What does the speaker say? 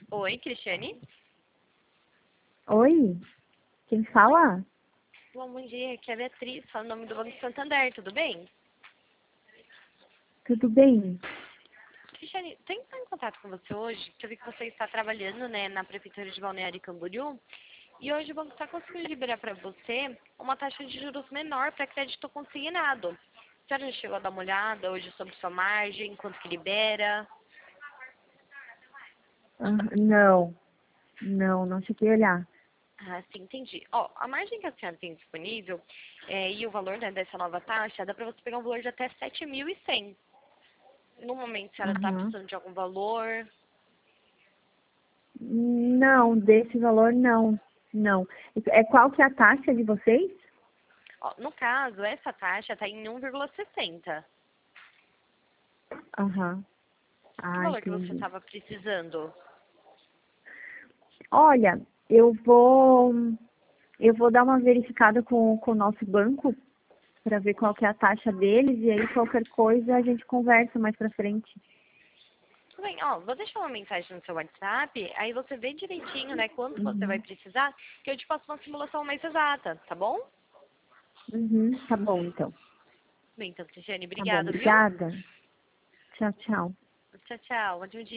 Oi, Cristiane. Oi, quem fala? Bom dia, aqui é a Beatriz, fala o nome do Banco Santander, tudo bem? Tudo bem? Cristiane, tô entrando em contato com você hoje, que eu vi que você está trabalhando, né, na Prefeitura de Balneário Camboriú, e hoje o banco está conseguindo liberar para você uma taxa de juros menor para crédito consignado. A senhora já chegou a dar uma olhada hoje sobre sua margem, quanto que libera? Não cheguei a olhar. Ah, sim, entendi. Ó, a margem que a senhora tem disponível e o valor, né, dessa nova taxa, dá para você pegar um valor de até 7.100. No momento, a senhora está Aham. precisando de algum valor? Não, desse valor não. É qual que é a taxa de vocês? Ó, no caso, essa taxa está em 1,60. Aham. Que Ah, valor que você entendi. estava precisando? Olha, eu vou dar uma verificada com o nosso banco para ver qual que é a taxa deles e aí qualquer coisa a gente conversa mais pra frente. Tudo bem, ó, vou deixar uma mensagem no seu WhatsApp, aí você vê direitinho, né, quanto você vai Uhum. precisar, que eu te faço uma simulação mais exata, tá bom? Uhum. Tá bom, então. Bem, então, Cristiane, Tá bom, obrigada, viu? obrigada. Tchau, tchau. Tchau, tchau. Ótimo dia.